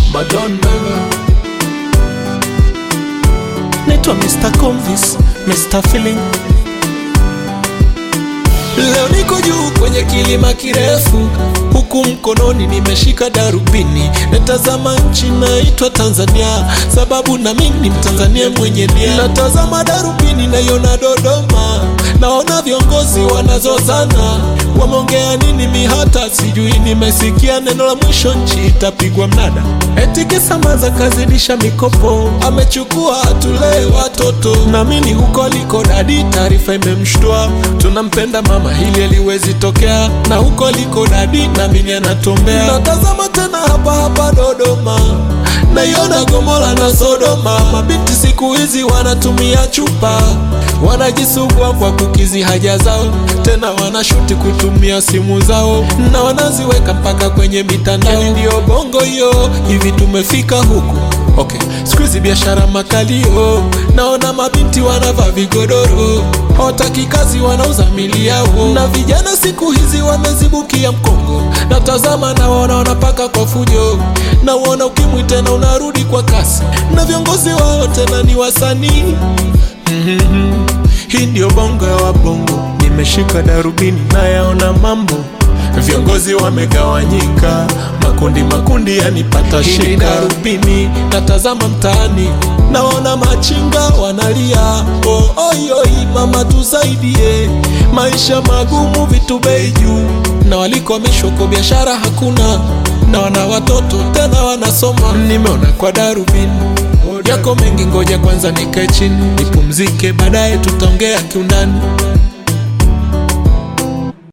but don't never. Naitwa Mr. Convis, Mr. Feeling. Leo niko juu kwenye kilima kirefu, huku mkononi nimeshika darubini. Natazama nchi naitwa Tanzania, sababu na mimi ni Mtanzania mwenye nia. Natazama darubini naiona Dodoma, naona viongozi wanazozana. Wameongea nini mi hata sijui, nimesikia neno la mwisho nchi itapigwa mnada. Eti kisa Maza kazidisha mikopo, amechukua tulee watoto. Na mimi huko liko dadi, taarifa imemshtua. Tunampenda mama, hili haliwezi tokea. Na huko liko dadi, na mimi anatombea. Natazama tena hapa Dodoma, naiona Gomora na Sodoma. Mabinti siku hizi wanatumia chupa, wanajisugua kwa kukizi haja zao. Tena wanashuti kutumia simu zao, na wanaziweka mpaka kwenye mitandao. Ndio bongo hiyo, hivi tumefika huku. Okay, siku hizi biashara makalio. Naona mabinti wanavaa vigodoro, hawataki kazi, wanauza mili yao. Na vijana siku hizi wamezibukia mkongo. Natazama na wanapaka kwa fujo, na wana ukimwi tena unarudi kwa kasi. Na viongozi wao tena ni wasanii. Hii ndio bongo ya wabongo, nimeshika darubini na yaona mambo. Viongozi wamegawanyika, makundi yanipata shika. Darubini natazama mtaani, naona machinga wanalia. Oi mama tusaidie, maisha magumu, vitu bei juu. Na walikomeshwa kwa biashara hakuna, na wana watoto tena wanasoma. Nimeona kwa darubini yako mengi, ngoja kwanza nikae chini nipumzike, baadaye tutaongea kiundani.